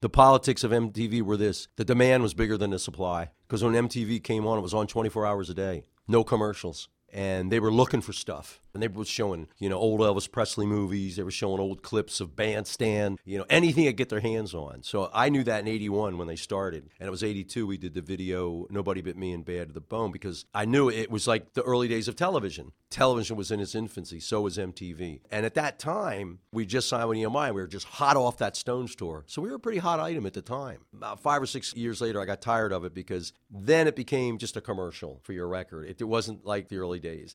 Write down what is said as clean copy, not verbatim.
The politics of MTV were this: the demand was bigger than the supply. Because when MTV came on, it was on 24 hours a day, no commercials. And they were looking for stuff. And they were showing, old Elvis Presley movies. They were showing old clips of Bandstand, anything they could get their hands on. So I knew that in 81 when they started. And it was 82 we did the video, Nobody But Me and Bad to the Bone, because I knew it was like the early days of television. Television was in its infancy, so was MTV. And at that time, we just signed with EMI. We were just hot off that Stones tour. So we were a pretty hot item at the time. About 5 or 6 years later, I got tired of it because then it became just a commercial for your record. It wasn't like the early days.